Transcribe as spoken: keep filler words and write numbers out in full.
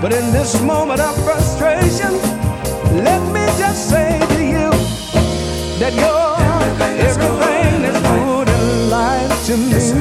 But in this moment of frustration, let me just say to you that you're everything that's good in life to me.